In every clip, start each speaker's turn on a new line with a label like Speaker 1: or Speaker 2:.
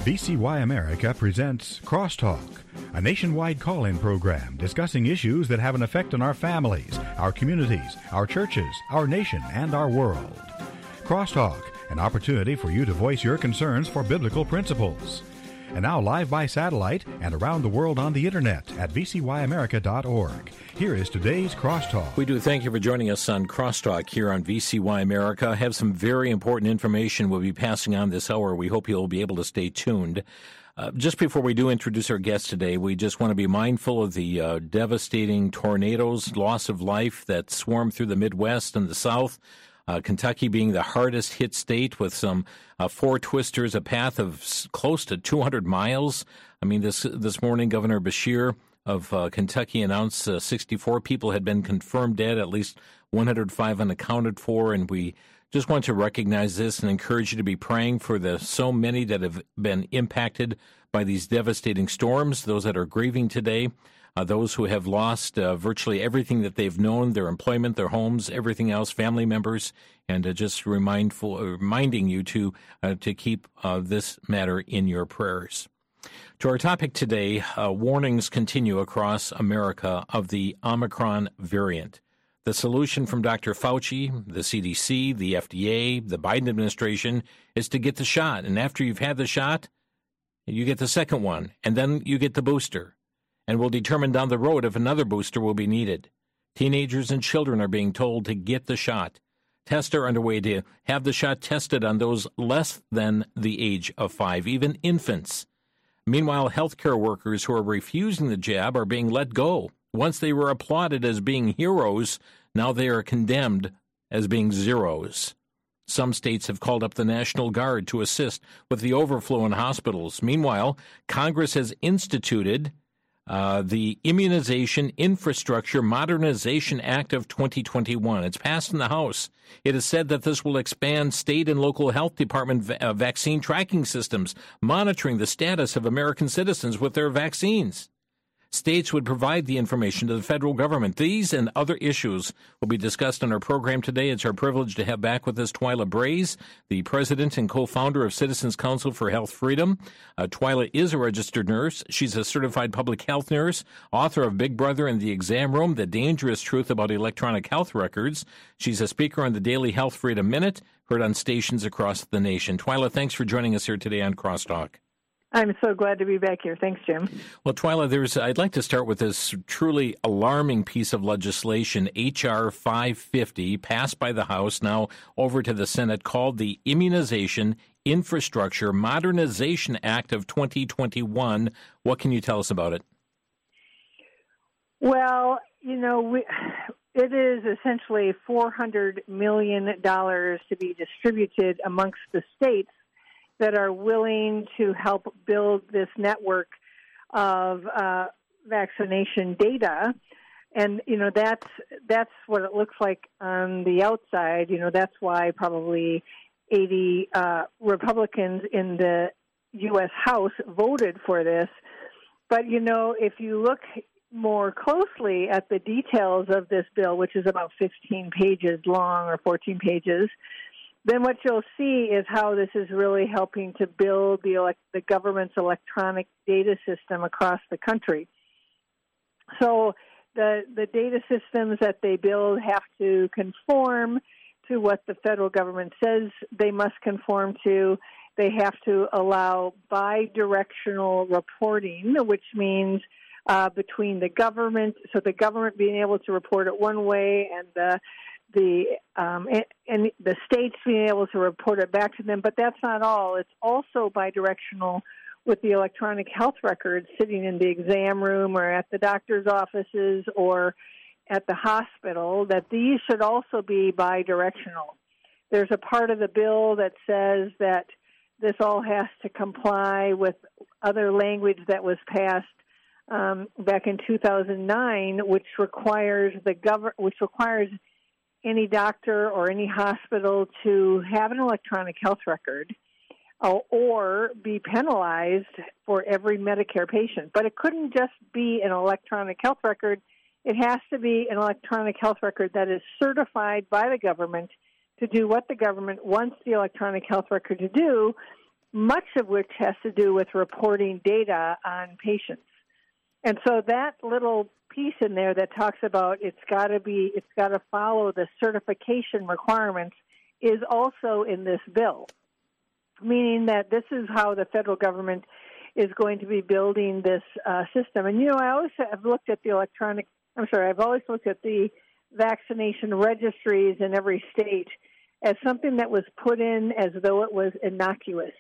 Speaker 1: VCY America presents Crosstalk, a nationwide call-in program discussing issues that have an effect on our families, our communities, our churches, our nation, and our world. Crosstalk, an opportunity for you to voice your concerns for biblical principles. And now live by satellite and around the world on the internet at vcyamerica.org. Here is today's Crosstalk.
Speaker 2: We do thank you for joining us on Crosstalk here on VCY America. I have some very important information we'll be passing on this hour. We hope you'll be able to stay tuned. Just before we do introduce our guest today, we just want to be mindful of the devastating tornadoes, loss of life that swarmed through the Midwest and the South. Kentucky being the hardest hit state with some four twisters, a path of close to 200 miles. I mean, this morning, Governor Beshear of Kentucky announced 64 people had been confirmed dead, at least 105 unaccounted for, and we just want to recognize this and encourage you to be praying for the so many that have been impacted by these devastating storms, those that are grieving today. Those who have lost virtually everything that they've known, their employment, their homes, everything else, family members, and just reminding you to keep this matter in your prayers. To our topic today, warnings continue across America of the Omicron variant. The solution from Dr. Fauci, the CDC, the FDA, the Biden administration is to get the shot. And after you've had the shot, you get the second one, and then you get the booster. And will determine down the road if another booster will be needed. Teenagers and children are being told to get the shot. Tests are underway to have the shot tested on those less than the age of 5, even infants. Meanwhile, healthcare workers who are refusing the jab are being let go. Once they were applauded as being heroes, now they are condemned as being zeros. Some states have called up the National Guard to assist with the overflow in hospitals. Meanwhile, Congress has instituted the Immunization Infrastructure Modernization Act of 2021. It's passed in the House. It is said that this will expand state and local health department vaccine tracking systems, monitoring the status of American citizens with their vaccines. States would provide the information to the federal government. These and other issues will be discussed on our program today. It's our privilege to have back with us Twyla Braze, the president and co-founder of Citizens Council for Health Freedom. Twyla is a registered nurse. She's a certified public health nurse, author of Big Brother in the Exam Room, The Dangerous Truth About Electronic Health Records. She's a speaker on the Daily Health Freedom Minute, heard on stations across the nation. Twyla, thanks for joining us here today on Crosstalk.
Speaker 3: I'm so glad to be back here. Thanks, Jim.
Speaker 2: Well, Twyla, I'd like to start with this truly alarming piece of legislation, H.R. 550, passed by the House, now over to the Senate, called the Immunization Infrastructure Modernization Act of 2021. What can you tell us about it?
Speaker 3: Well, it is essentially $400 million to be distributed amongst the states that are willing to help build this network of vaccination data. And, that's what it looks like on the outside. That's why probably 80 Republicans in the U.S. House voted for this. But, if you look more closely at the details of this bill, which is about 15 pages long or 14 pages, then what you'll see is how this is really helping to build the government's electronic data system across the country. So the data systems that they build have to conform to what the federal government says they must conform to. They have to allow bi-directional reporting, which means between the government, so the government being able to report it one way and the states being able to report it back to them. But that's not all. It's also bidirectional with the electronic health records sitting in the exam room or at the doctor's offices or at the hospital, that these should also be bidirectional. There's a part of the bill that says that this all has to comply with other language that was passed back in 2009, which requires any doctor or any hospital to have an electronic health record or be penalized for every Medicare patient. But it couldn't just be an electronic health record. It has to be an electronic health record that is certified by the government to do what the government wants the electronic health record to do, much of which has to do with reporting data on patients. And so that little piece in there that talks about it's got to follow the certification requirements is also in this bill, meaning that this is how the federal government is going to be building this system. And, I always have looked at I've always looked at the vaccination registries in every state as something that was put in as though it was innocuous.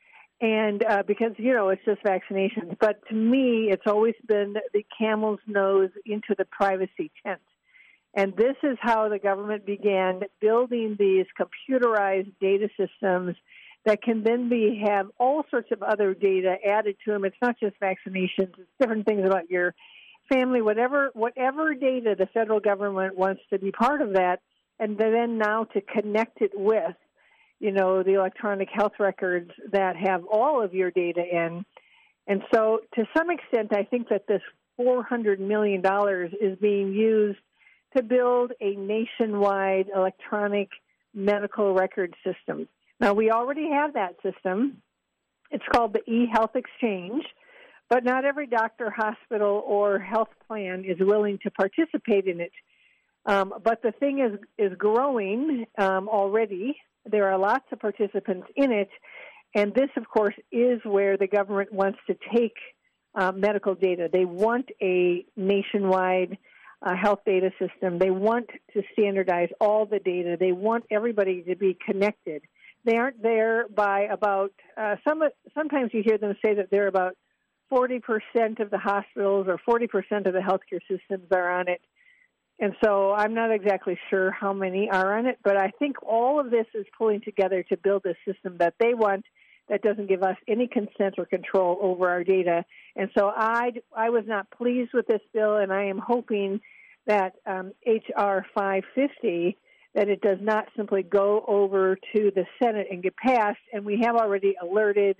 Speaker 3: And because, it's just vaccinations. But to me, it's always been the camel's nose into the privacy tent. And this is how the government began building these computerized data systems that can then have all sorts of other data added to them. It's not just vaccinations. It's different things about your family, whatever data the federal government wants to be part of that, and then now to connect it with, the electronic health records that have all of your data in. And so to some extent, I think that this $400 million is being used to build a nationwide electronic medical record system. Now, we already have that system. It's called the eHealth Exchange, but not every doctor, hospital, or health plan is willing to participate in it. But the thing is growing already. There are lots of participants in it, and this, of course, is where the government wants to take medical data. They want a nationwide health data system. They want to standardize all the data. They want everybody to be connected. They aren't there by about, sometimes you hear them say that they're about 40% of the hospitals or 40% of the healthcare systems are on it. And so I'm not exactly sure how many are on it, but I think all of this is pulling together to build a system that they want that doesn't give us any consent or control over our data. And so I was not pleased with this bill, and I am hoping that H.R. 550, that it does not simply go over to the Senate and get passed. And we have already alerted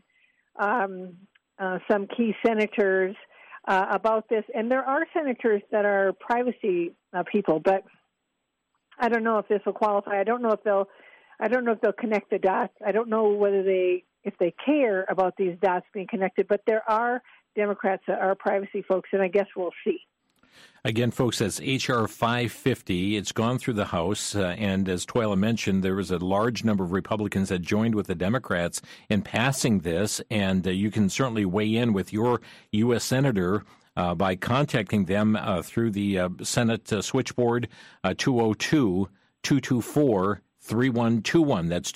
Speaker 3: some key senators about this. And there are senators that are privacy people, but I don't know if this will qualify. I don't know if they'll connect the dots. I don't know if they care about these dots being connected, but there are Democrats that are privacy folks, and I guess we'll see.
Speaker 2: Again, folks, that's H.R. 550. It's gone through the House, and as Twyla mentioned, there was a large number of Republicans that joined with the Democrats in passing this, and you can certainly weigh in with your U.S. Senator by contacting them through the Senate switchboard 202-224-3121. That's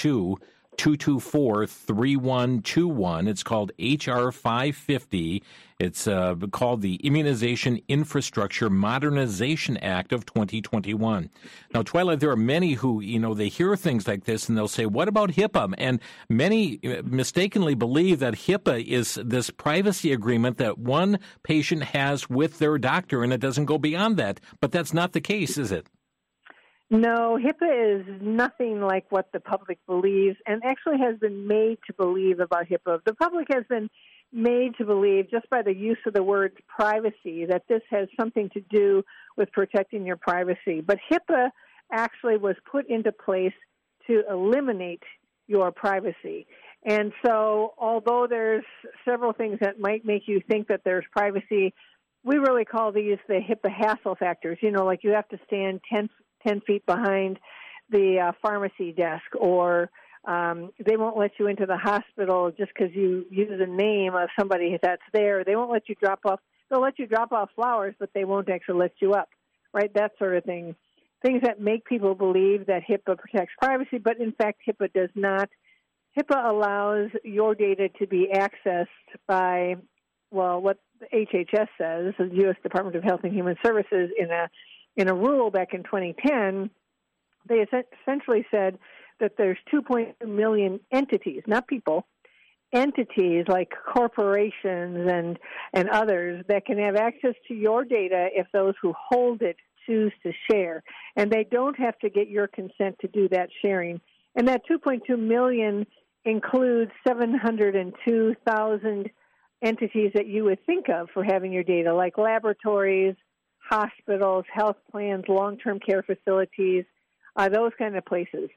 Speaker 2: 202-224-3121. It's called H.R. 550. It's called the Immunization Infrastructure Modernization Act of 2021. Now, Twyla, there are many who, they hear things like this and they'll say, what about HIPAA? And many mistakenly believe that HIPAA is this privacy agreement that one patient has with their doctor and it doesn't go beyond that. But that's not the case, is it?
Speaker 3: No, HIPAA is nothing like what the public believes and actually has been made to believe about HIPAA. The public has been made to believe, just by the use of the word privacy, that this has something to do with protecting your privacy. But HIPAA actually was put into place to eliminate your privacy. And so although there's several things that might make you think that there's privacy, we really call these the HIPAA hassle factors. Like you have to stand 10 feet behind the pharmacy desk, or they won't let you into the hospital just because you use a name of somebody that's there. They won't let you drop off. They'll let you drop off flowers, but they won't actually let you up, right? That sort of thing. Things that make people believe that HIPAA protects privacy, but in fact HIPAA does not. HIPAA allows your data to be accessed by, what the HHS says, the U.S. Department of Health and Human Services, in a rule back in 2010, they essentially said that there's 2.2 million entities, not people, entities like corporations and others that can have access to your data if those who hold it choose to share. And they don't have to get your consent to do that sharing. And that 2.2 million includes 702,000 entities that you would think of for having your data, like laboratories, hospitals, health plans, long-term care facilities, those kind of places.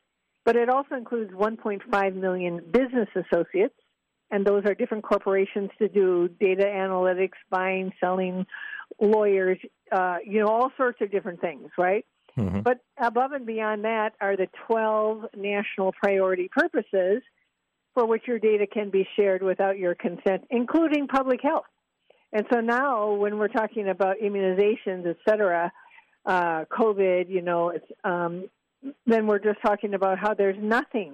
Speaker 3: But it also includes 1.5 million business associates, and those are different corporations to do data analytics, buying, selling, lawyers, all sorts of different things, right? Mm-hmm. But above and beyond that are the 12 national priority purposes for which your data can be shared without your consent, including public health. And so now when we're talking about immunizations, et cetera, COVID, then we're just talking about how there's nothing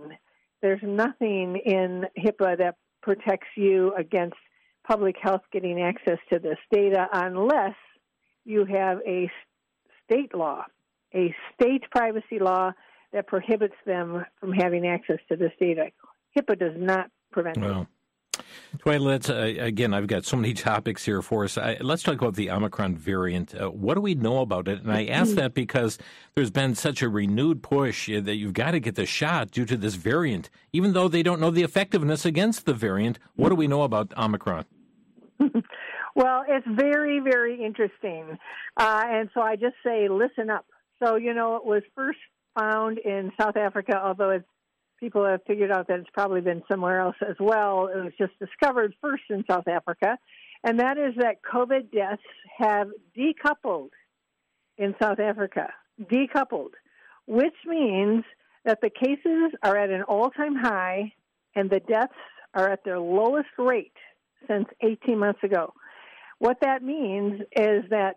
Speaker 3: in HIPAA that protects you against public health getting access to this data unless you have a state law, a state privacy law that prohibits them from having access to this data. HIPAA does not prevent it.
Speaker 2: Twyla, let's again, I've got so many topics here for us. Let's talk about the Omicron variant. What do we know about it? And I ask that because there's been such a renewed push that you've got to get the shot due to this variant, even though they don't know the effectiveness against the variant. What do we know about Omicron?
Speaker 3: Well, it's very, very interesting. And so I just say, listen up. So, it was first found in South Africa, although people have figured out that it's probably been somewhere else as well. It was just discovered first in South Africa, and that is that COVID deaths have decoupled in South Africa, which means that the cases are at an all-time high and the deaths are at their lowest rate since 18 months ago. What that means is that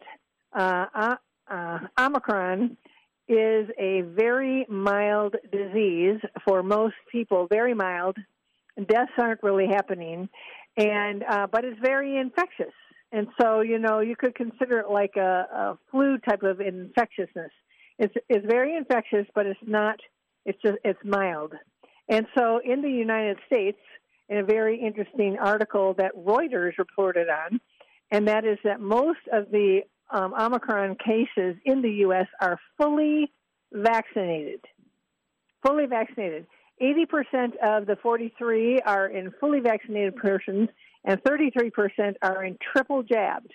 Speaker 3: Omicron is a very mild disease for most people, very mild. Deaths aren't really happening, but it's very infectious. And so, you could consider it like a flu type of infectiousness. It's very infectious, but it's not. It's mild. And so, in the United States, in a very interesting article that Reuters reported on, and that is that most of the Omicron cases in the U.S. are fully vaccinated. 80% of the 43 are in fully vaccinated persons, and 33% are in triple jabbed.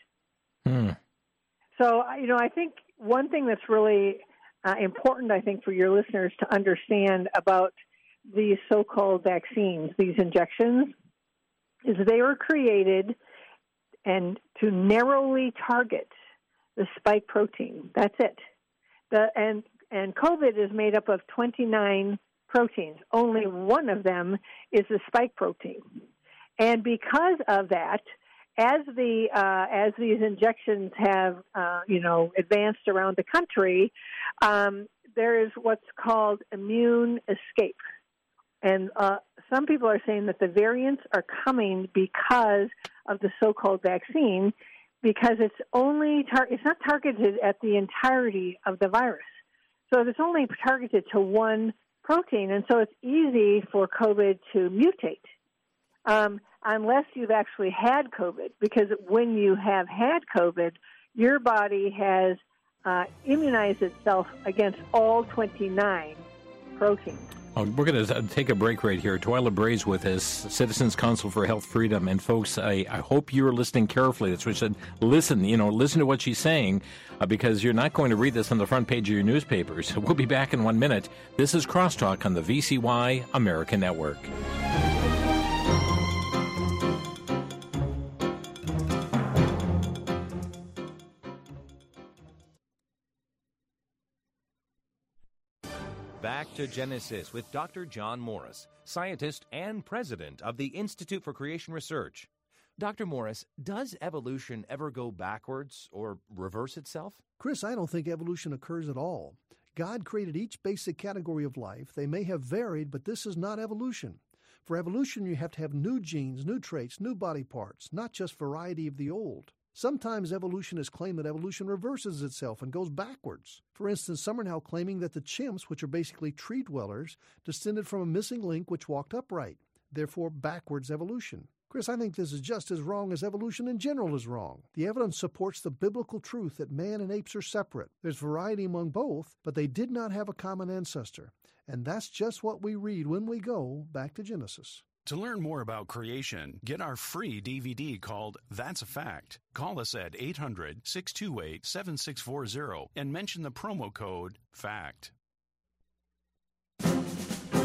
Speaker 3: So, I think one thing that's really important, I think, for your listeners to understand about these so-called vaccines, these injections, is they were created and to narrowly target the spike protein. That's it. And COVID is made up of 29 proteins. Only one of them is the spike protein. And because of that, as these injections have advanced around the country, there is what's called immune escape. And some people are saying that the variants are coming because of the so-called vaccine, because it's not targeted at the entirety of the virus. So it's only targeted to one protein, and so it's easy for COVID to mutate, unless you've actually had COVID, because when you have had COVID, your body has immunized itself against all 29 proteins.
Speaker 2: Oh, we're going to take a break right here. Twyla Bray's with us, Citizens Council for Health Freedom. And folks, I hope you're listening carefully. That's what she said. Listen to what she's saying, because you're not going to read this on the front page of your newspapers. We'll be back in 1 minute. This is Crosstalk on the VCY American Network.
Speaker 4: Back to Genesis with Dr. John Morris, scientist and president of the Institute for Creation Research. Dr. Morris, does evolution ever go backwards or reverse itself?
Speaker 5: Chris, I don't think evolution occurs at all. God created each basic category of life. They may have varied, but this is not evolution. For evolution, you have to have new genes, new traits, new body parts, not just variety of the old. Sometimes evolutionists claim that evolution reverses itself and goes backwards. For instance, some are now claiming that the chimps, which are basically tree dwellers, descended from a missing link which walked upright, therefore backwards evolution. Chris, I think this is just as wrong as evolution in general is wrong. The evidence supports the biblical truth that man and apes are separate. There's variety among both, but they did not have a common ancestor. And that's just what we read when we go back to Genesis.
Speaker 6: To learn more about creation, get our free DVD called That's a Fact. Call us at 800-628-7640 and mention the promo code FACT.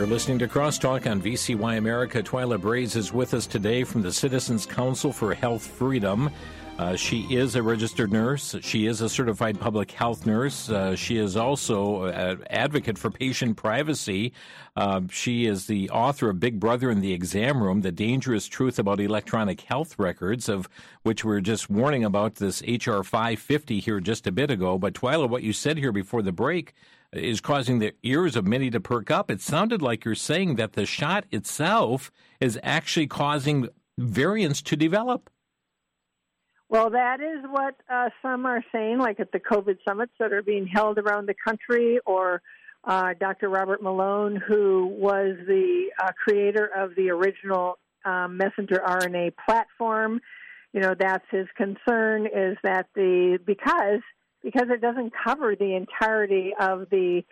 Speaker 2: listening to Crosstalk on VCY America. Twyla Braze is with us today from the Citizens Council for Health Freedom. She is a registered nurse. She is a certified public health nurse. She is also an advocate for patient privacy. She is the author of Big Brother in the Exam Room, The Dangerous Truth About Electronic Health Records, of which we were just warning about this H.R. 550 here just a bit ago. But Twyla, what you said here before the break is causing the ears of many to perk up. It sounded like you're saying that the shot itself is actually causing variants to develop.
Speaker 3: Well, that is what some are saying, like at the COVID summits that are being held around the country, or Dr. Robert Malone, who was the creator of the original messenger RNA platform. You know, that's his concern, is that because it doesn't cover the entirety of the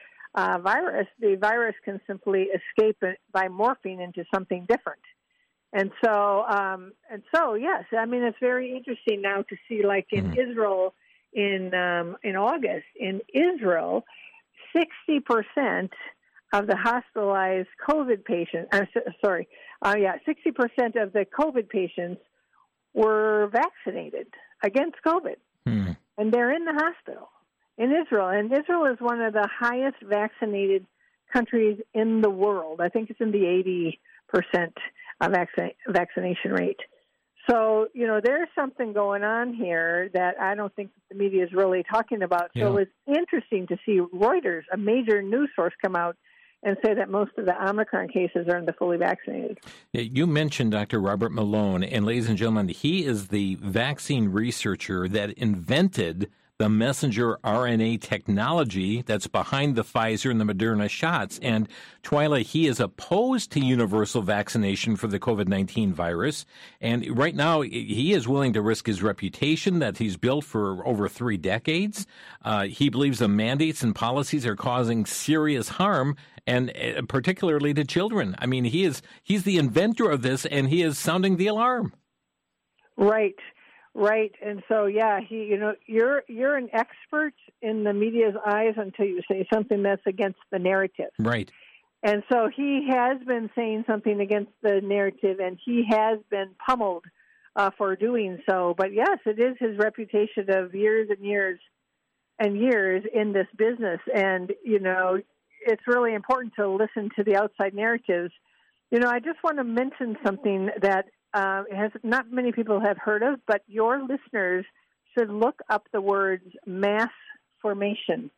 Speaker 3: virus can simply escape it by morphing into something different. And so, yes, I mean, it's very interesting now to see, like in Israel, in August, in Israel, 60% of the hospitalized COVID patients, 60% of the COVID patients were vaccinated against COVID. And they're in the hospital in Israel. And Israel is one of the highest vaccinated countries in the world. I think it's in the 80% vaccination rate. So, you know, there's something going on here that I don't think the media is really talking about. So it's interesting to see Reuters, a major news source, come out and say that most of the Omicron cases are in the fully vaccinated.
Speaker 2: You mentioned Dr. Robert Malone, and ladies and gentlemen, he is the vaccine researcher that invented the messenger RNA technology that's behind the Pfizer and the Moderna shots. And Twyla, he is opposed to universal vaccination for the COVID-19 virus. And right now, he is willing to risk his reputation that he's built for over 3 decades. He believes the mandates and policies are causing serious harm, and particularly to children. I mean, he's the inventor of this, and he is sounding the alarm. Right, and so you're an expert in the media's eyes until you say something that's against the narrative. Right. And so he has been saying something against the narrative, and he has been pummeled for doing so. But yes, it is his reputation of years and years and years in this business, and you know, it's really important to listen to the outside narratives. You know, I just want to mention something that not many people have heard of, but your listeners should look up the words mass formation.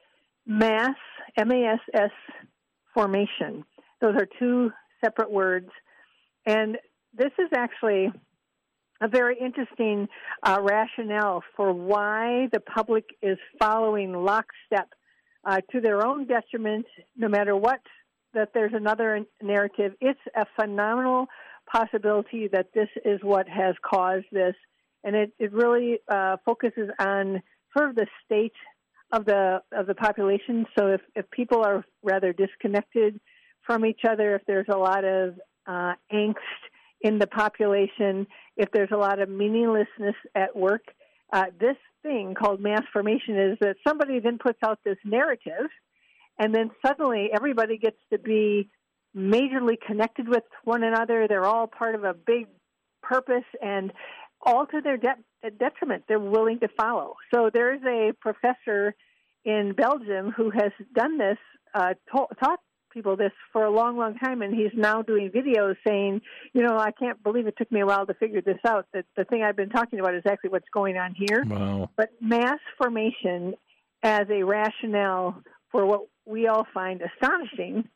Speaker 2: Mass, M-A-S-S, formation. Those are 2 separate words. And this is actually a very interesting rationale for why the public is following lockstep to their own detriment, no matter what, that there's another narrative. It's a phenomenal possibility that this is what has caused this, and it really focuses on sort of the state of the population. So if people are rather disconnected from each other, if there's a lot of angst in the population, if there's a lot of meaninglessness at work, this thing called mass formation is that somebody then puts out this narrative, and then suddenly everybody gets to be majorly connected with one another. They're all part of a big purpose, and all to their detriment, they're willing to follow. So there's a professor in Belgium who has done this, taught people this for a long, long time, and he's now doing videos saying, you know, I can't believe it took me a while to figure this out. That the thing I've been talking about is actually what's going on here. Wow. But mass formation as a rationale for what we all find astonishing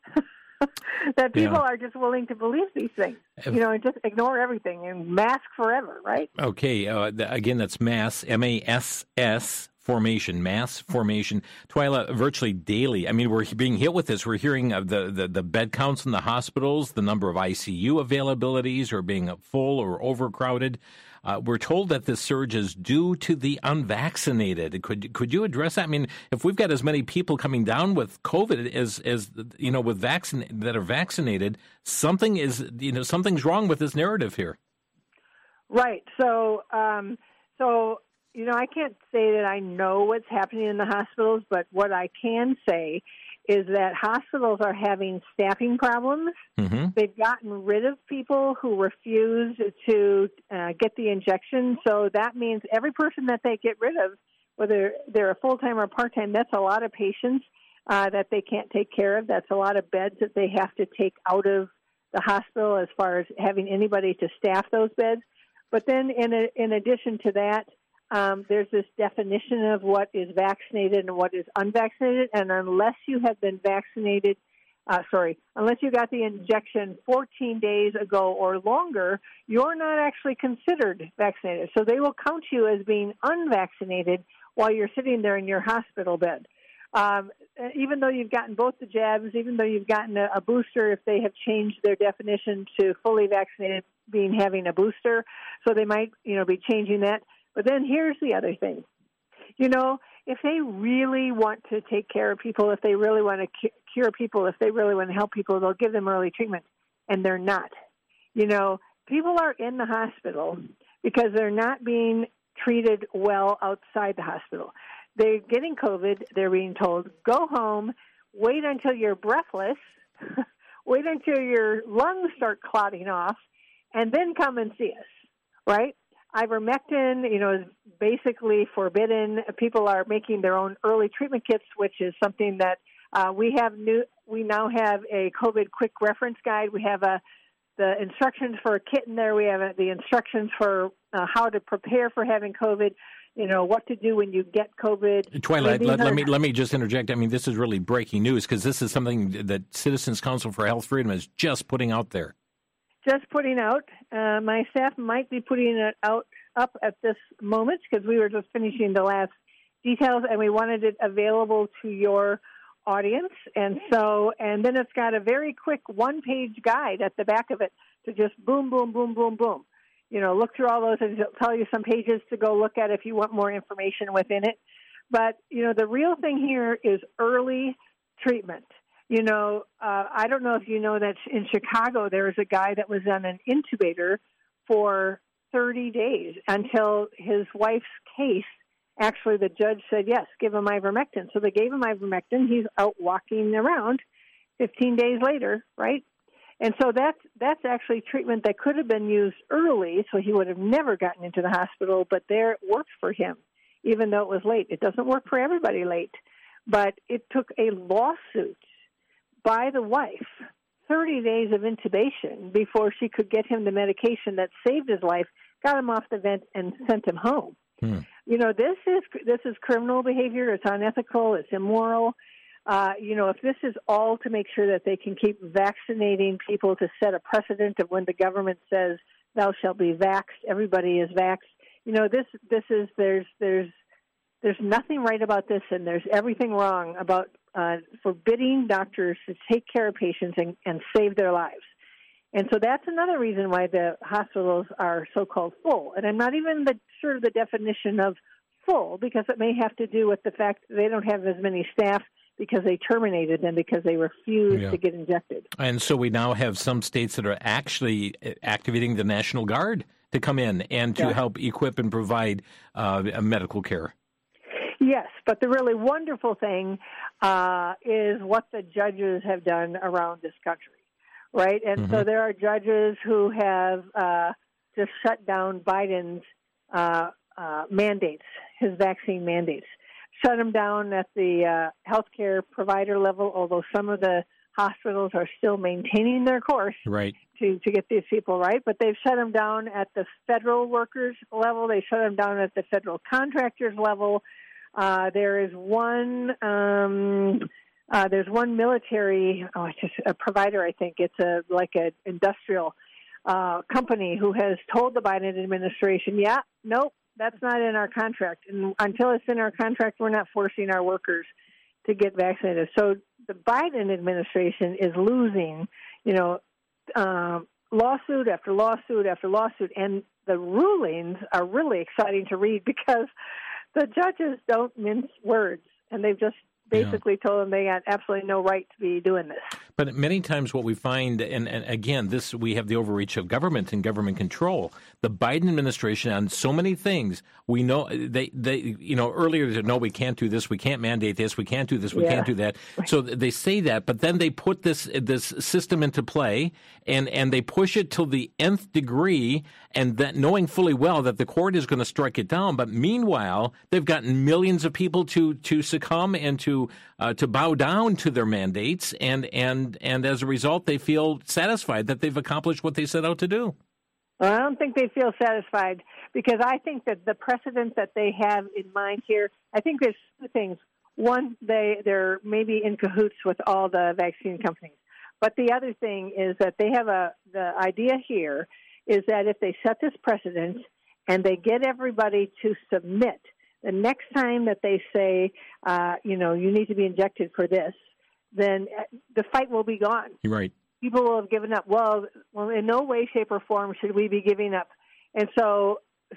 Speaker 2: that people are just willing to believe these things, you know, and just ignore everything and mask forever, right? Okay. Again, that's mass, M-A-S-S, formation, mass formation. Twyla, virtually daily, I mean, we're being hit with this. We're hearing of the bed counts in the hospitals, the number of ICU availabilities are being full or overcrowded. We're told that this surge is due to the unvaccinated. Could you address that? I mean, if we've got as many people coming down with COVID as you know, with that are vaccinated, something's wrong with this narrative here.
Speaker 3: Right. So you know, I can't say that I know what's happening in the hospitals, but what I can say is that hospitals are having staffing problems.
Speaker 2: Mm-hmm.
Speaker 3: They've gotten rid of people who refuse to get the injection. So that means every person that they get rid of, whether they're a full-time or part-time, that's a lot of patients that they can't take care of. That's a lot of beds that they have to take out of the hospital as far as having anybody to staff those beds. But then in addition to that, there's this definition of what is vaccinated and what is unvaccinated. And unless you have been vaccinated, unless you got the injection 14 days ago or longer, you're not actually considered vaccinated. So they will count you as being unvaccinated while you're sitting there in your hospital bed. Even though you've gotten both the jabs, even though you've gotten a booster, if they have changed their definition to fully vaccinated being having a booster, so they might, be changing that. But then here's the other thing. If they really want to take care of people, if they really want to cure people, if they really want to help people, they'll give them early treatment, and they're not. People are in the hospital because they're not being treated well outside the hospital. They're getting COVID. They're being told, go home, wait until you're breathless, wait until your lungs start clotting off, and then come and see us, right? Ivermectin, is basically forbidden. People are making their own early treatment kits, which is something that we now have a COVID quick reference guide. We have the instructions for a kit in there. We have the instructions for how to prepare for having COVID. What to do when you get COVID.
Speaker 2: Twilight, let me just interject. I mean, this is really breaking news because this is something that Citizens Council for Health Freedom is just putting out there.
Speaker 3: Just putting out. My staff might be putting it up at this moment because we were just finishing the last details and we wanted it available to your audience. And then it's got a very quick one-page guide at the back of it to just boom, boom, boom, boom, boom. Look through all those and it'll tell you some pages to go look at if you want more information within it. But, the real thing here is early treatment. I don't know if you know that in Chicago there was a guy that was on an intubator for 30 days until his wife's case, actually the judge said, yes, give him ivermectin. So they gave him ivermectin. He's out walking around 15 days later, right? And so that's actually treatment that could have been used early, so he would have never gotten into the hospital, but there it worked for him, even though it was late. It doesn't work for everybody late, but it took a lawsuit by the wife, 30 days of intubation before she could get him the medication that saved his life, got him off the vent, and sent him home. This is criminal behavior. It's unethical. It's immoral. If this is all to make sure that they can keep vaccinating people to set a precedent of when the government says thou shalt be vaxxed, everybody is vaxxed. There's nothing right about this, and there's everything wrong about forbidding doctors to take care of patients and save their lives. And so that's another reason why the hospitals are so-called full. And I'm not even sure of the definition of full, because it may have to do with the fact that they don't have as many staff because they terminated them because they refused to get injected. And
Speaker 2: so we now have some states that are actually activating the National Guard to come in and to help equip and provide medical care.
Speaker 3: Yes, but the really wonderful thing is what the judges have done around this country, right? And so there are judges who have just shut down Biden's mandates, his vaccine mandates. Shut them down at the healthcare provider level, although some of the hospitals are still maintaining their course to get these people right. But they've shut them down at the federal workers level. They shut them down at the federal contractors level. There's one military, it's just a provider, I think. It's like an industrial company who has told the Biden administration, nope, that's not in our contract. And until it's in our contract, we're not forcing our workers to get vaccinated. So the Biden administration is losing, lawsuit after lawsuit after lawsuit. And the rulings are really exciting to read because the judges don't mince words, and they've just basically told them they got absolutely no right to be doing this.
Speaker 2: But many times what we find, and again, we have the overreach of government and government control. The Biden administration on so many things, we know they earlier said, no, we can't do this, we can't mandate this, we can't do this, we can't do that. So they say that, but then they put this system into play, and they push it to the nth degree, and that knowing fully well that the court is going to strike it down. But meanwhile, they've gotten millions of people to succumb and to bow down to their mandates, and as a result, they feel satisfied that they've accomplished what they set out to do.
Speaker 3: Well, I don't think they feel satisfied, because I think that the precedent that they have in mind here, I think there's two things. One, they're maybe in cahoots with all the vaccine companies. But the other thing is that they have the idea here is that if they set this precedent and they get everybody to submit, the next time that they say, you need to be injected for this, then the fight will be gone.
Speaker 2: You're right.
Speaker 3: People will have given up. Well, in no way, shape, or form should we be giving up. And so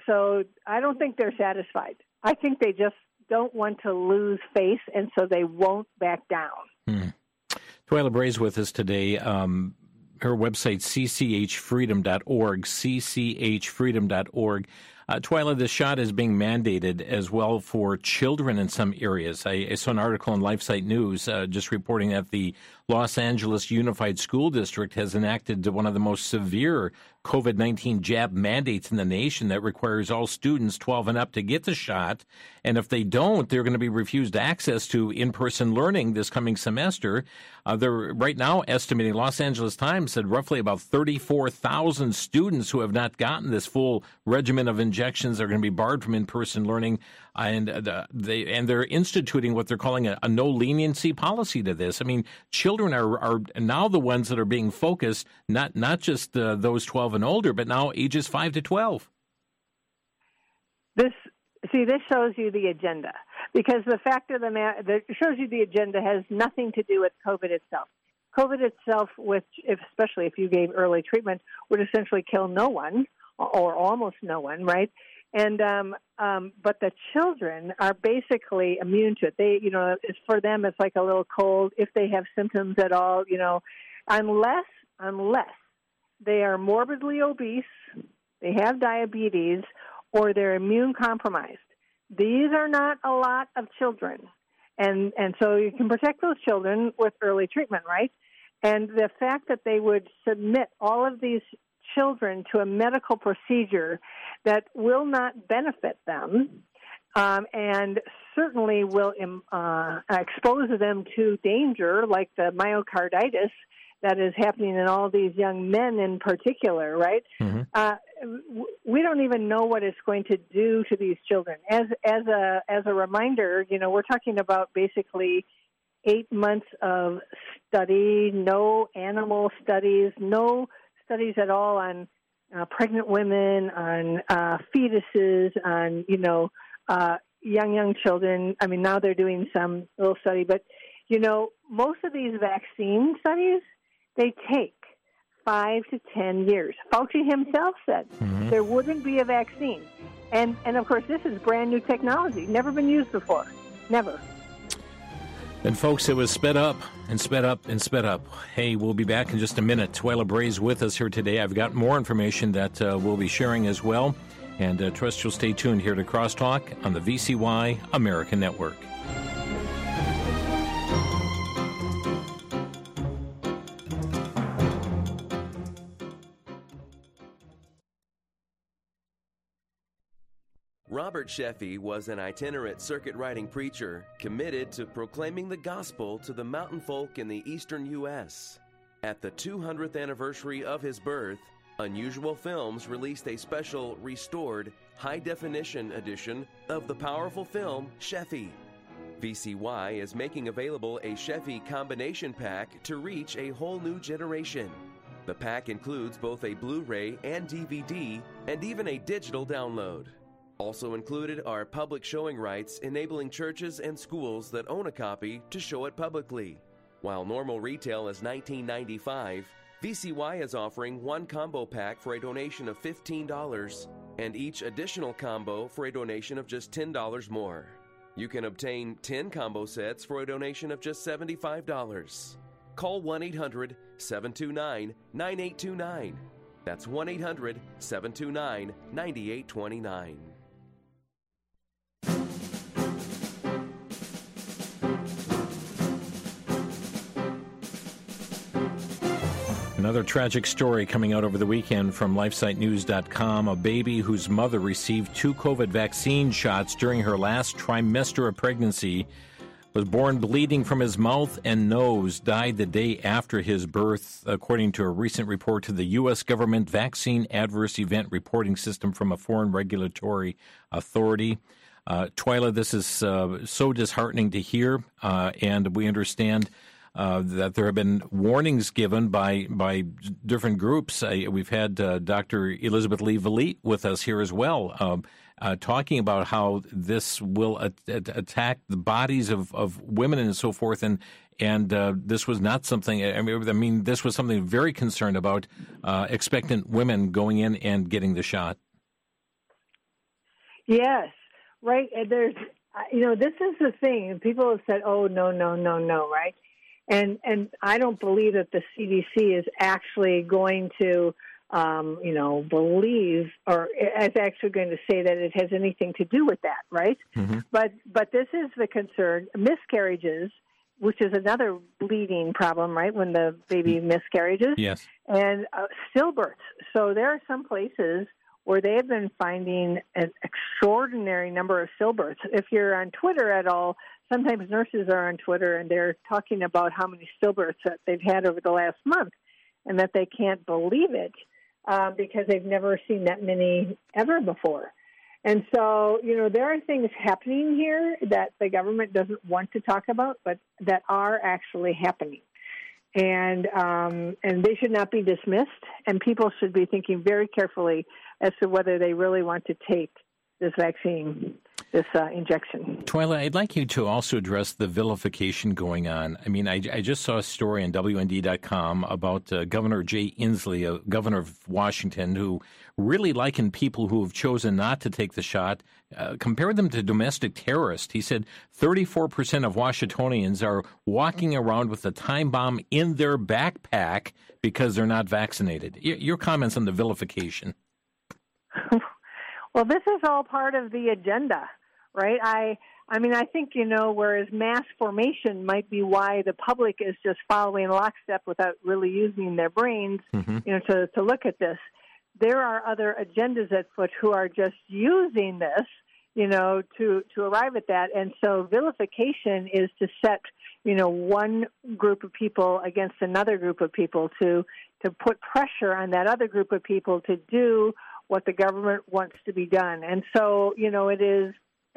Speaker 3: I don't think they're satisfied. I think they just don't want to lose face, and so they won't back down.
Speaker 2: Twyla Bray's with us today. Her website, cchfreedom.org, cchfreedom.org. Twyla, the shot is being mandated as well for children in some areas. I saw an article in LifeSite News just reporting that the Los Angeles Unified School District has enacted one of the most severe COVID-19 jab mandates in the nation that requires all students 12 and up to get the shot. And if they don't, they're going to be refused access to in-person learning this coming semester. They're right now estimating, Los Angeles Times said roughly about 34,000 students who have not gotten this full regimen of injections are going to be barred from in-person learning. And they're instituting what they're calling a no leniency policy to this. I mean, children are now the ones that are being focused, not just those 12 and older, but now ages 5 to 12.
Speaker 3: This shows you the agenda, because the fact of the matter, that shows you the agenda has nothing to do with COVID itself. COVID itself, especially if you gave early treatment, would essentially kill no one or almost no one, right? And but the children are basically immune to it. They, for them, it's like a little cold if they have symptoms at all. Unless they are morbidly obese, they have diabetes, or they're immune compromised. These are not a lot of children, and so you can protect those children with early treatment, right? And the fact that they would submit all of these children to a medical procedure that will not benefit them and certainly will expose them to danger, like the myocarditis that is happening in all these young men in particular, right? Mm-hmm. We don't even know what it's going to do to these children. As a reminder, we're talking about basically 8 months of study, no animal studies, no studies at all on pregnant women, on fetuses, on young children. I mean, now they're doing some little study, but most of these vaccine studies, they take 5 to 10 years. Fauci himself said there wouldn't be a vaccine, and of course this is brand new technology, never been used before, never.
Speaker 2: And folks, it was sped up and sped up and sped up. Hey, we'll be back in just a minute. Twyla Bray's with us here today. I've got more information that we'll be sharing as well. And trust you'll stay tuned here to Crosstalk on the VCY American Network.
Speaker 7: Robert Sheffey was an itinerant circuit-riding preacher committed to proclaiming the gospel to the mountain folk in the eastern U.S. At the 200th anniversary of his birth, Unusual Films released a special, restored, high-definition edition of the powerful film Sheffey. VCY is making available a Sheffey combination pack to reach a whole new generation. The pack includes both a Blu-ray and DVD, and even a digital download. Also included are public showing rights enabling churches and schools that own a copy to show it publicly. While normal retail is $19.95, VCY is offering one combo pack for a donation of $15 and each additional combo for a donation of just $10 more. You can obtain 10 combo sets for a donation of just $75. Call 1-800-729-9829. That's 1-800-729-9829.
Speaker 2: Another tragic story coming out over the weekend from LifeSiteNews.com. A baby whose mother received 2 COVID vaccine shots during her last trimester of pregnancy was born bleeding from his mouth and nose, died the day after his birth, according to a recent report to the U.S. government Vaccine Adverse Event Reporting System from a foreign regulatory authority. Twyla, this is so disheartening to hear, and we understand that there have been warnings given by different groups. We've had Dr. Elizabeth Lee-Velit with us here as well, talking about how this will attack the bodies of women and so forth, and this was not something. I mean, this was something very concerned about expectant women going in and getting the shot.
Speaker 3: Yes, right. And there's, this is the thing. People have said, "Oh, no, right?" And I don't believe that the CDC is actually going to, believe or is actually going to say that it has anything to do with that, right? Mm-hmm. But this is the concern. Miscarriages, which is another bleeding problem, right, when the baby miscarriages.
Speaker 2: Yes.
Speaker 3: And stillbirths. So there are some places where they have been finding an extraordinary number of stillbirths. If you're on Twitter at all, sometimes nurses are on Twitter and they're talking about how many stillbirths that they've had over the last month and that they can't believe it because they've never seen that many ever before. And so, there are things happening here that the government doesn't want to talk about, but that are actually happening. And they should not be dismissed, and people should be thinking very carefully as to whether they really want to take this vaccine, this injection.
Speaker 2: Twyla, I'd like you to also address the vilification going on. I mean, I just saw a story on WND.com about Governor Jay Inslee, governor of Washington, who really likened people who have chosen not to take the shot, compared them to domestic terrorists. He said 34% of Washingtonians are walking around with a time bomb in their backpack because they're not vaccinated. Your comments on the vilification.
Speaker 3: Well, this is all part of the agenda, right? I think, whereas mass formation might be why the public is just following lockstep without really using their brains, to look at this. There are other agendas at foot who are just using this, to arrive at that. And so vilification is to set, one group of people against another group of people to put pressure on that other group of people to do what the government wants to be done. And so, it is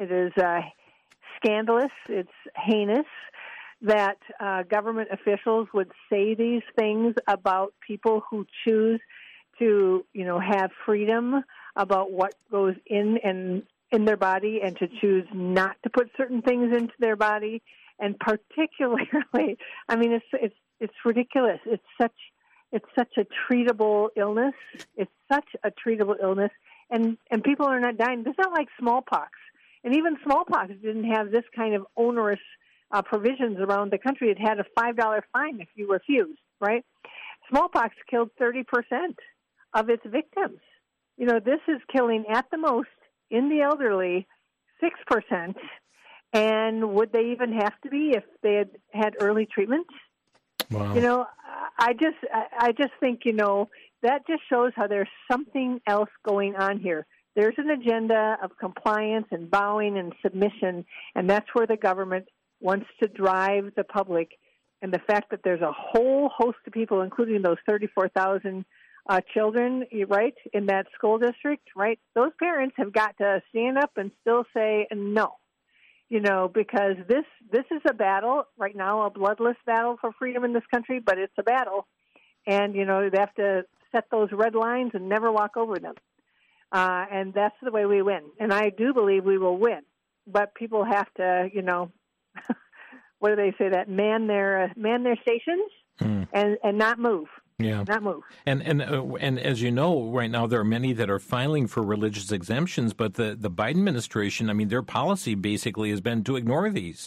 Speaker 3: scandalous, it's heinous that government officials would say these things about people who choose to, have freedom about what goes in their body and to choose not to put certain things into their body. And particularly, it's ridiculous. It's such a treatable illness. It's such a treatable illness, and people are not dying. It's not like smallpox, and even smallpox didn't have this kind of onerous provisions around the country. It had a $5 fine if you refused, right? Smallpox killed 30% of its victims. This is killing at the most in the elderly 6%, and would they even have to be if they had early treatment? Wow. I just think, that just shows how there's something else going on here. There's an agenda of compliance and bowing and submission, and that's where the government wants to drive the public. And the fact that there's a whole host of people, including those 34,000 children, right, in that school district, right, those parents have got to stand up and still say no. Because this is a battle right now, a bloodless battle for freedom in this country, but it's a battle. And, they have to set those red lines and never walk over them. And that's the way we win. And I do believe we will win. But people have to, what do they say, that man their stations and not move.
Speaker 2: Yeah,
Speaker 3: not move.
Speaker 2: And as you know, right now there are many that are filing for religious exemptions, but the Biden administration, their policy basically has been to ignore these.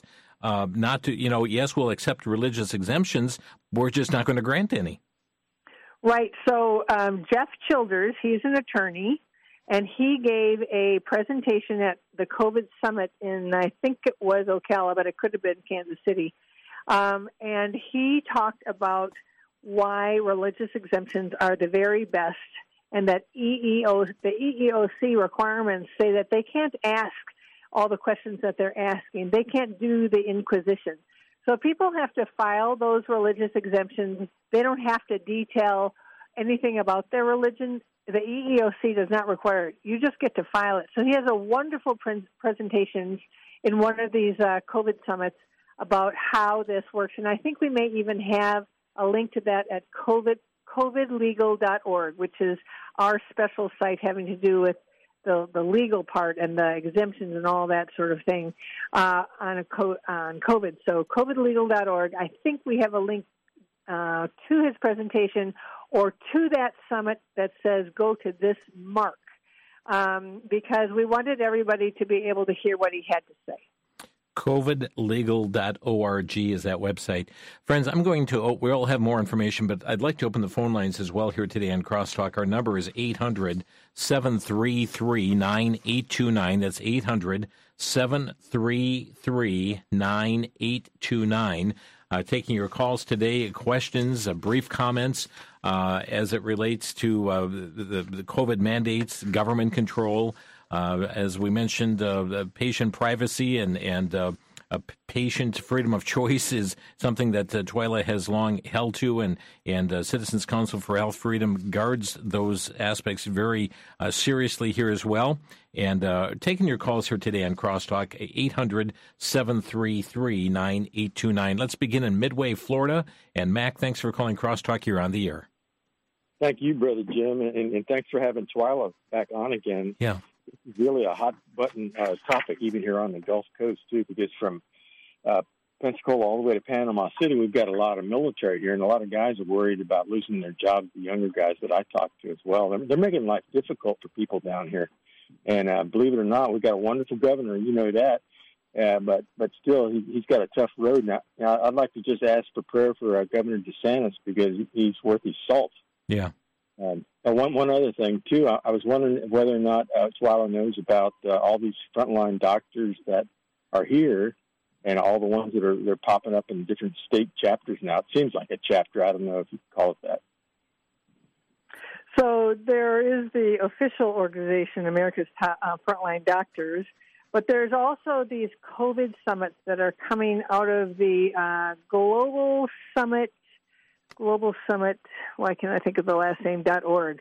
Speaker 2: not to, yes, we'll accept religious exemptions. We're just not going to grant any.
Speaker 3: Right. So Jeff Childers, he's an attorney, and he gave a presentation at the COVID Summit in, I think it was Ocala, but it could have been Kansas City. And he talked about why religious exemptions are the very best, and that the EEOC requirements say that they can't ask all the questions that they're asking. They can't do the inquisition. So people have to file those religious exemptions. They don't have to detail anything about their religion. The EEOC does not require it. You just get to file it. So he has a wonderful presentation in one of these COVID summits about how this works. And I think we may even have a link to that at covidlegal.org, which is our special site having to do with the legal part and the exemptions and all that sort of thing on COVID. So covidlegal.org, I think we have a link to his presentation or to that summit that says go to this mark, because we wanted everybody to be able to hear what he had to say.
Speaker 2: covidlegal.org is that website. Friends, we'll have more information, but I'd like to open the phone lines as well here today on Crosstalk. Our number is 800-733-9829. That's 800-733-9829. Taking your calls today, questions, brief comments as it relates to the COVID mandates, government control, as we mentioned, patient privacy and patient freedom of choice is something that Twyla has long held to, and Citizens Council for Health Freedom guards those aspects very seriously here as well. And taking your calls here today on Crosstalk, 800-733-9829. Let's begin in Midway, Florida. And Mac, thanks for calling Crosstalk. You're on the air.
Speaker 8: Thank you, Brother Jim, and thanks for having Twyla back on again.
Speaker 2: Yeah.
Speaker 8: It's really a hot-button topic, even here on the Gulf Coast, too, because from Pensacola all the way to Panama City, we've got a lot of military here, and a lot of guys are worried about losing their jobs, the younger guys that I talk to as well. They're making life difficult for people down here. And believe it or not, we've got a wonderful governor, you know that, but still, he's got a tough road. Now, I'd like to just ask for prayer for Governor DeSantis, because he's worth his salt.
Speaker 2: Yeah.
Speaker 8: And one other thing, too, I was wondering whether or not Twyla knows about all these frontline doctors that are here and all the ones that they're popping up in different state chapters now. It seems like a chapter. I don't know if you call it that.
Speaker 3: So there is the official organization, America's Frontline Doctors, but there's also these COVID summits that are coming out of the Global Summit, why can't I think of the last name, .org.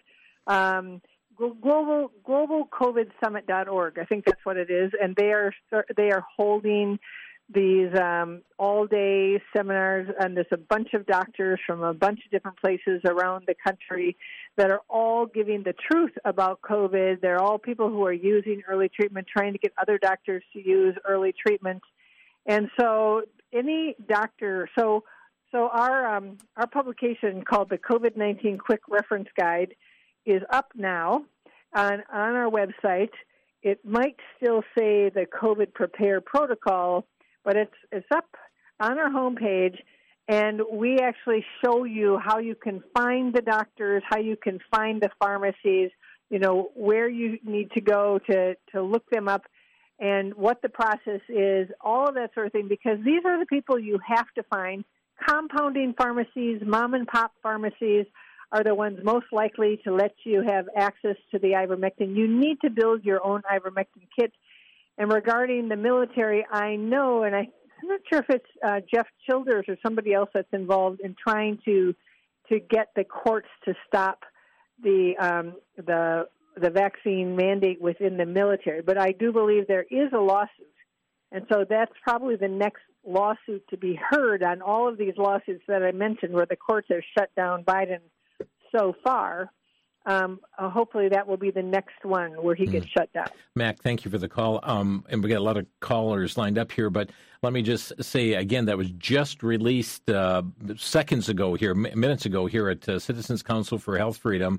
Speaker 3: GlobalCovidSummit.org, I think that's what it is, and they are holding these all-day seminars, and there's a bunch of doctors from a bunch of different places around the country that are all giving the truth about COVID. They're all people who are using early treatment, trying to get other doctors to use early treatment. And so any doctor, so our publication called the COVID-19 Quick Reference Guide is up now on our website. It might still say the COVID Prepare Protocol, but it's up on our homepage, and we actually show you how you can find the doctors, how you can find the pharmacies, where you need to go to look them up, and what the process is, all of that sort of thing, because these are the people you have to find. Compounding pharmacies, mom-and-pop pharmacies are the ones most likely to let you have access to the ivermectin. You need to build your own ivermectin kit. And regarding the military, I know, and I'm not sure if it's Jeff Childers or somebody else that's involved in trying to get the courts to stop the vaccine mandate within the military. But I do believe there is a lawsuit. And so that's probably the next lawsuit to be heard on all of these lawsuits that I mentioned where the courts have shut down Biden so far. Hopefully that will be the next one where he gets shut down. Mac,
Speaker 2: thank you for the call. And we got a lot of callers lined up here, but let me just say again, that was just released minutes ago here at Citizens Council for Health Freedom,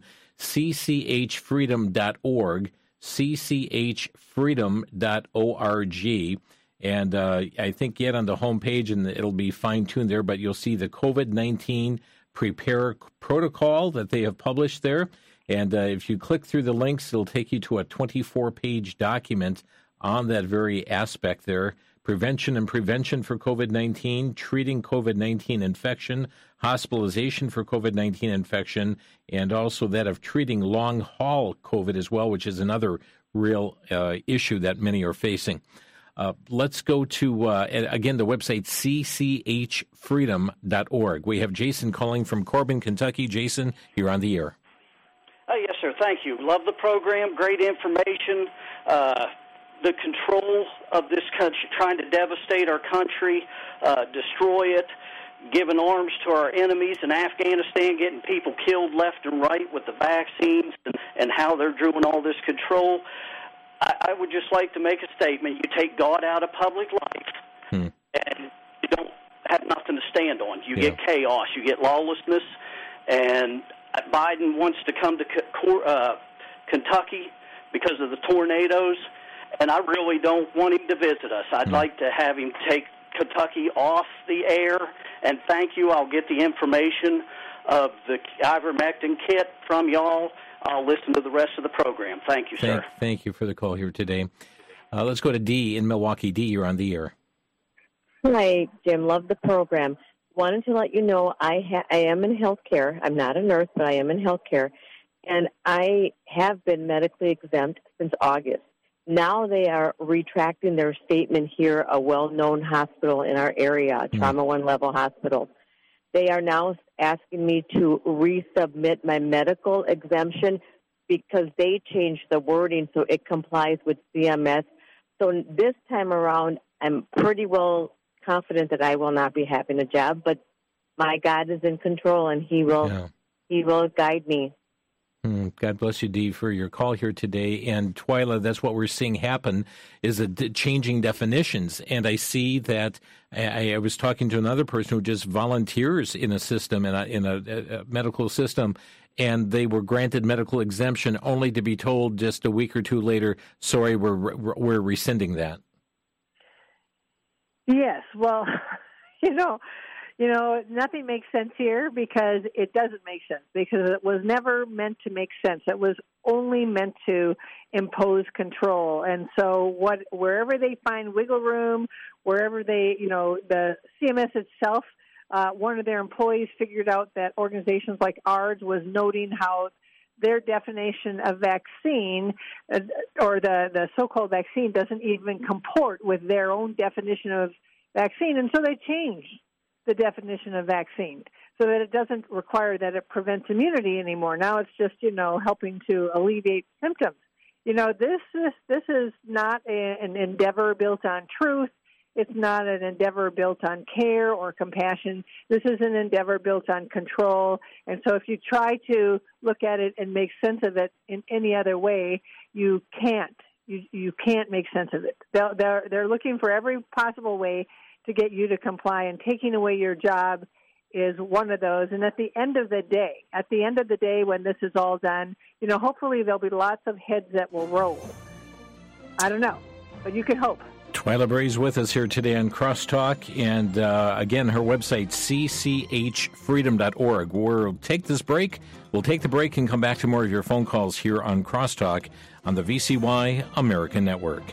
Speaker 2: cchfreedom.org, cchfreedom.org. And I think get on the homepage, and it'll be fine-tuned there, but you'll see the COVID-19 Prepare protocol that they have published there. And if you click through the links, it'll take you to a 24-page document on that very aspect there. Prevention and prevention for COVID-19, treating COVID-19 infection, hospitalization for COVID-19 infection, and also that of treating long-haul COVID as well, which is another real issue that many are facing. Let's go to, again, the website, cchfreedom.org. We have Jason calling from Corbin, Kentucky. Jason, you're on the air.
Speaker 9: Yes, sir. Thank you. Love the program. Great information. The control of this country, trying to devastate our country, destroy it, giving arms to our enemies in Afghanistan, getting people killed left and right with the vaccines, and how they're doing all this control. I would just like to make a statement. You take God out of public life, and you don't have nothing to stand on. You get chaos. You get lawlessness. And Biden wants to come to Kentucky because of the tornadoes, and I really don't want him to visit us. I'd like to have him take Kentucky off the air, and thank you. I'll get the information of the ivermectin kit from y'all. I'll listen to the rest of the program. Thank you, sir.
Speaker 2: Thank you for the call here today. Let's go to Dee in Milwaukee. Dee, you're on the air.
Speaker 10: Hi, Jim. Love the program. Wanted to let you know I am in healthcare. I'm not a nurse, but I am in healthcare, and I have been medically exempt since August. Now they are retracting their statement here, a well-known hospital in our area, Trauma One Level Hospital. They are now asking me to resubmit my medical exemption because they changed the wording so it complies with CMS. So this time around, I'm pretty well confident that I will not be having a job, but my God is in control, and He will guide me.
Speaker 2: God bless you, Dee, for your call here today. And Twyla, that's what we're seeing happen, is changing definitions. And I see that I was talking to another person who just volunteers in a system, in a medical system, and they were granted medical exemption only to be told just a week or two later, sorry, we're rescinding that.
Speaker 3: Yes, well, nothing makes sense here because it doesn't make sense, because it was never meant to make sense. It was only meant to impose control. And so wherever they find wiggle room, wherever the CMS itself, one of their employees figured out that organizations like ours was noting how their definition of vaccine, or the so-called vaccine, doesn't even comport with their own definition of vaccine. And so they changed the definition of vaccine so that it doesn't require that it prevents immunity anymore. Now it's just, helping to alleviate symptoms. This is not an endeavor built on truth. It's not an endeavor built on care or compassion. This is an endeavor built on control. And so if you try to look at it and make sense of it in any other way, you can't. You can't make sense of it. They're looking for every possible way to get you to comply, and taking away your job is one of those. And at the end of the day, when this is all done, hopefully there'll be lots of heads that will roll. I don't know, but you can hope.
Speaker 2: Twyla Bray's with us here today on Crosstalk, and again, her website, cchfreedom.org. We'll take this break. We'll take the break and come back to more of your phone calls here on Crosstalk on the VCY American Network.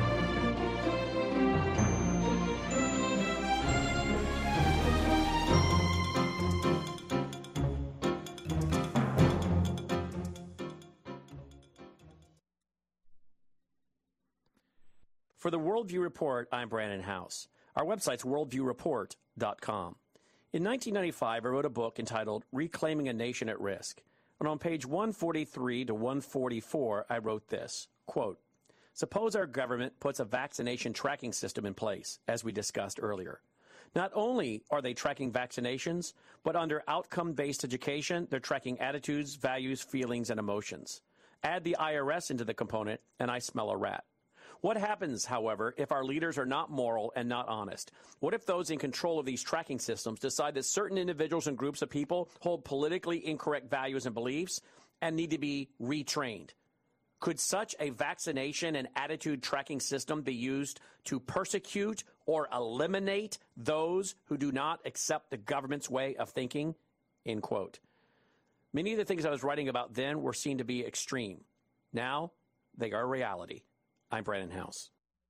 Speaker 11: For the Worldview Report, I'm Brandon House. Our website's worldviewreport.com. In 1995, I wrote a book entitled Reclaiming a Nation at Risk. And on page 143 to 144, I wrote this, quote, suppose our government puts a vaccination tracking system in place, as we discussed earlier. Not only are they tracking vaccinations, but under outcome-based education, they're tracking attitudes, values, feelings, and emotions. Add the IRS into the component, and I smell a rat. What happens, however, if our leaders are not moral and not honest? What if those in control of these tracking systems decide that certain individuals and groups of people hold politically incorrect values and beliefs and need to be retrained? Could such a vaccination and attitude tracking system be used to persecute or eliminate those who do not accept the government's way of thinking? End quote. Many of the things I was writing about then were seen to be extreme. Now, they are reality. I'm Brandon House.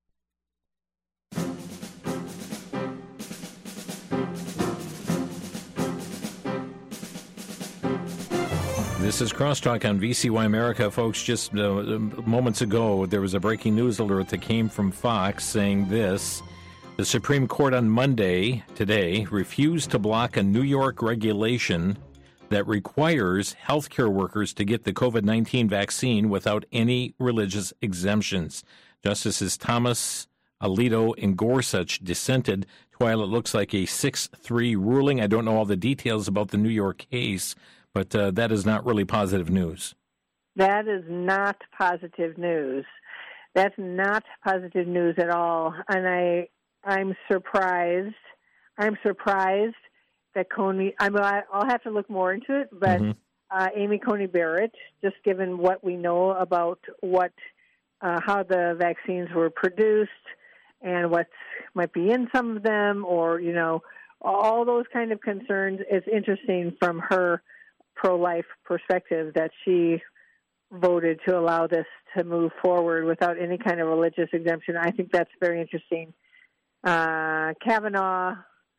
Speaker 2: This is Crosstalk on VCY America. Folks, just moments ago, there was a breaking news alert that came from Fox saying this. The Supreme Court on Monday, today, refused to block a New York regulation that requires healthcare workers to get the COVID-19 vaccine without any religious exemptions. Justices Thomas, Alito, and Gorsuch dissented while it looks like a 6-3 ruling. I don't know all the details about the New York case, but that is not really positive news.
Speaker 3: That is not positive news. That's not positive news at all. And I'm surprised. I'm surprised that Coney, I'll have to look more into it, but Amy Coney Barrett, just given what we know about how the vaccines were produced and what might be in some of them, or, all those kind of concerns, it's interesting from her pro-life perspective that she voted to allow this to move forward without any kind of religious exemption. I think that's very interesting. Kavanaugh,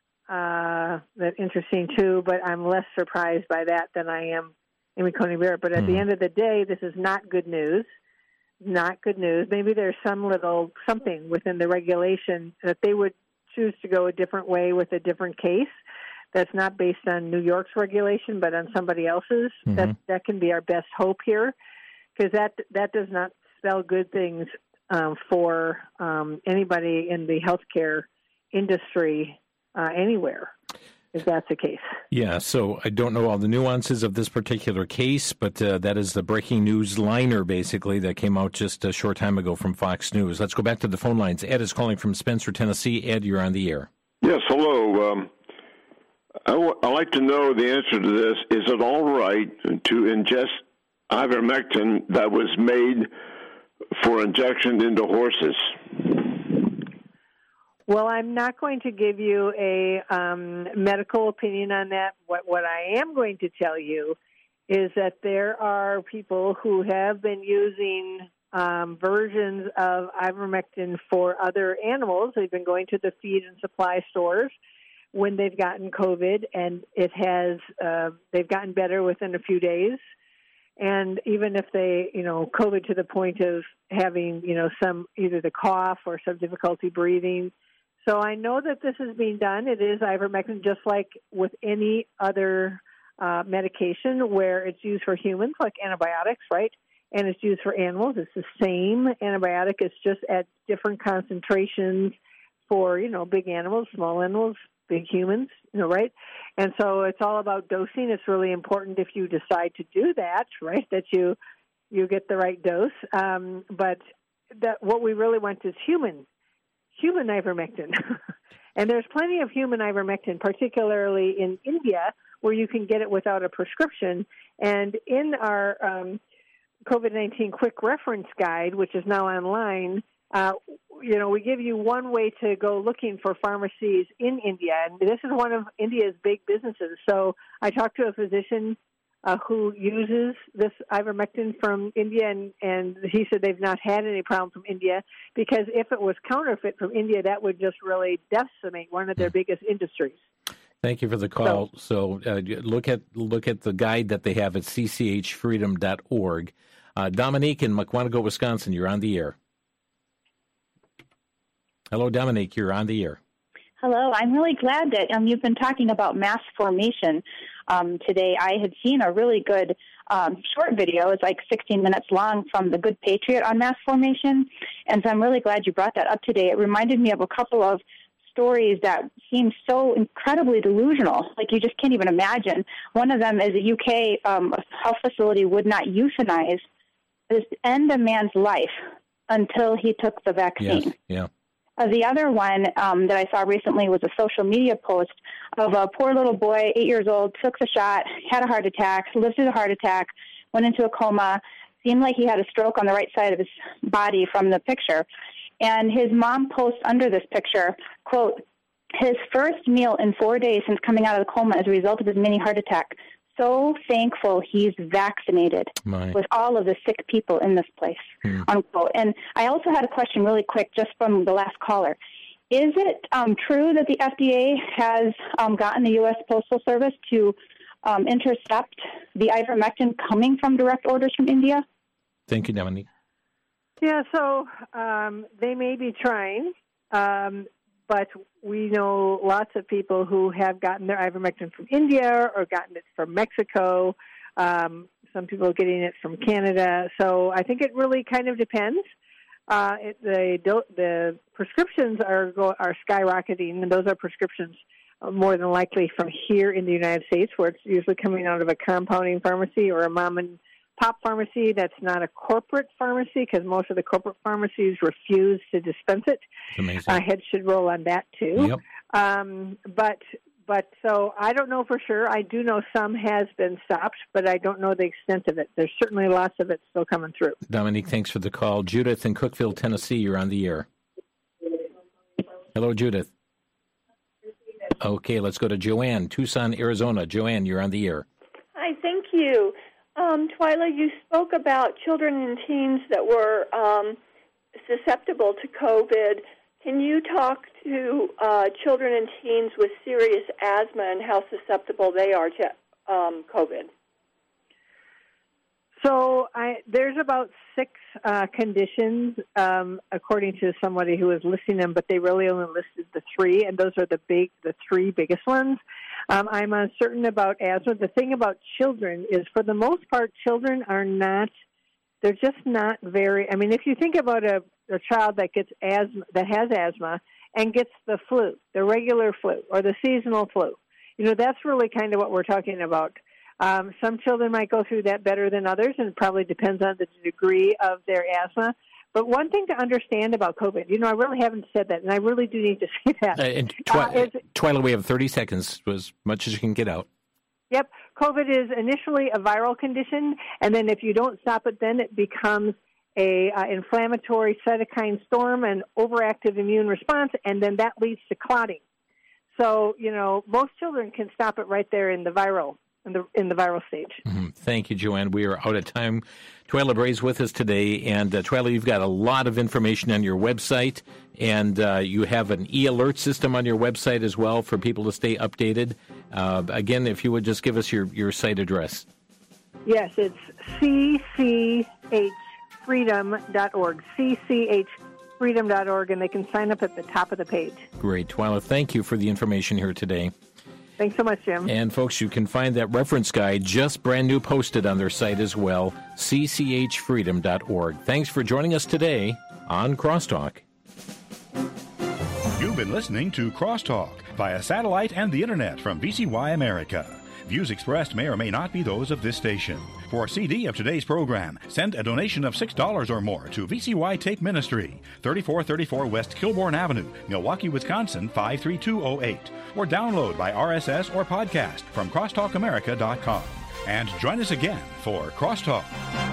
Speaker 3: that's interesting too, but I'm less surprised by that than I am Amy Coney Barrett. But at the end of the day, this is not good news. Not good news. Maybe there's some little something within the regulation that they would choose to go a different way with a different case. That's not based on New York's regulation, but on somebody else's. That can be our best hope here, because that does not spell good things for anybody in the healthcare industry anywhere, if that's the case.
Speaker 2: Yeah, so I don't know all the nuances of this particular case, but that is the breaking news liner, basically, that came out just a short time ago from Fox News. Let's go back to the phone lines. Ed is calling from Spencer, Tennessee. Ed, you're on the air.
Speaker 12: Yes, hello. I'd like to know the answer to this. Is it all right to ingest ivermectin that was made for injection into horses?
Speaker 3: Well, I'm not going to give you a medical opinion on that. What I am going to tell you is that there are people who have been using versions of ivermectin for other animals. They've been going to the feed and supply stores when they've gotten COVID, and they've gotten better within a few days. And even if they, COVID to the point of having, some, either the cough or some difficulty breathing. So I know that this is being done. It is ivermectin, just like with any other medication where it's used for humans, like antibiotics, right? And it's used for animals. It's the same antibiotic. It's just at different concentrations for, big animals, small animals, big humans, right? And so it's all about dosing. It's really important if you decide to do that, right, that you get the right dose. But what we really want is human ivermectin. And there's plenty of human ivermectin, particularly in India, where you can get it without a prescription. And in our COVID-19 quick reference guide, which is now online, we give you one way to go looking for pharmacies in India, and this is one of India's big businesses. So I talked to a physician who uses this ivermectin from India, and he said they've not had any problem from India, because if it was counterfeit from India, that would just really decimate one of their biggest industries.
Speaker 2: Thank you for the call. So look at the guide that they have at cchfreedom.org. Dominique in Mukwonago, Wisconsin, you're on the air. Hello, Dominique, you're on the air.
Speaker 13: Hello. I'm really glad that you've been talking about mass formation today. I had seen a really good short video. It's like 16 minutes long from The Good Patriot on mass formation, and so I'm really glad you brought that up today. It reminded me of a couple of stories that seem so incredibly delusional, like you just can't even imagine. One of them is a UK health facility would not euthanize, just end a man's life until he took the vaccine.
Speaker 2: Yes, yeah.
Speaker 13: The other one that I saw recently was a social media post of a poor little boy, 8 years old, took the shot, had a heart attack, lived through the heart attack, went into a coma. Seemed like he had a stroke on the right side of his body from the picture. And his mom posts under this picture, quote, his first meal in 4 days since coming out of the coma as a result of his mini heart attack. So thankful he's vaccinated with all of the sick people in this place, unquote. And I also had a question really quick just from the last caller. Is it true that the FDA has gotten the U.S. Postal Service to intercept the ivermectin coming from direct orders from India?
Speaker 2: Thank you, Dominique.
Speaker 3: Yeah, so they may be trying, but we know lots of people who have gotten their ivermectin from India or gotten it from Mexico. Some people are getting it from Canada. So I think it really kind of depends. The prescriptions are skyrocketing, and those are prescriptions more than likely from here in the United States, where it's usually coming out of a compounding pharmacy or a mom-and-pop pharmacy that's not a corporate pharmacy, because most of the corporate pharmacies refuse to dispense it.
Speaker 2: Amazing.
Speaker 3: Heads should roll on that, too.
Speaker 2: Yep.
Speaker 3: But so I don't know for sure. I do know some has been stopped, but I don't know the extent of it. There's certainly lots of it still coming through.
Speaker 2: Dominique, thanks for the call. Judith in Cookeville, Tennessee, you're on the air. Hello, Judith. Okay, let's go to Joanne, Tucson, Arizona. Joanne, you're on the air.
Speaker 14: Hi, thank you. Twyla, you spoke about children and teens that were susceptible to COVID. Can you talk to children and teens with serious asthma and how susceptible they are to COVID?
Speaker 3: So there's about 6 conditions, according to somebody who was listing them, but they really only listed the 3, and those are the 3 biggest ones. I'm uncertain about asthma. The thing about children is, for the most part, children are not. They're just not very. I mean, if you think about a child that gets asthma, that has asthma, and gets the flu, the regular flu or the seasonal flu, that's really kind of what we're talking about. Some children might go through that better than others, and it probably depends on the degree of their asthma. But one thing to understand about COVID, I really haven't said that, and I really do need to say that.
Speaker 2: Twyla, we have 30 seconds, as much as you can get out.
Speaker 3: Yep. COVID is initially a viral condition, and then if you don't stop it, then it becomes a inflammatory cytokine storm and overactive immune response, and then that leads to clotting. So, most children can stop it right there in the viral stage.
Speaker 2: Mm-hmm. Thank you, Joanne. We are out of time. Twyla Bray's with us today, and Twyla, you've got a lot of information on your website, and you have an e-alert system on your website as well for people to stay updated. Again, if you would just give us your site address.
Speaker 3: Yes, it's cchfreedom.org, cchfreedom.org, and they can sign up at the top of the page.
Speaker 2: Great. Twyla, thank you for the information here today.
Speaker 3: Thanks so much, Jim.
Speaker 2: And, folks, you can find that reference guide just brand new posted on their site as well, cchfreedom.org. Thanks for joining us today on Crosstalk.
Speaker 1: You've been listening to Crosstalk via satellite and the Internet from VCY America. Views expressed may or may not be those of this station. For a CD of today's program, send a donation of $6 or more to VCY Tape Ministry, 3434 West Kilbourne Avenue, Milwaukee, Wisconsin, 53208, or download by RSS or podcast from crosstalkamerica.com. And join us again for Crosstalk.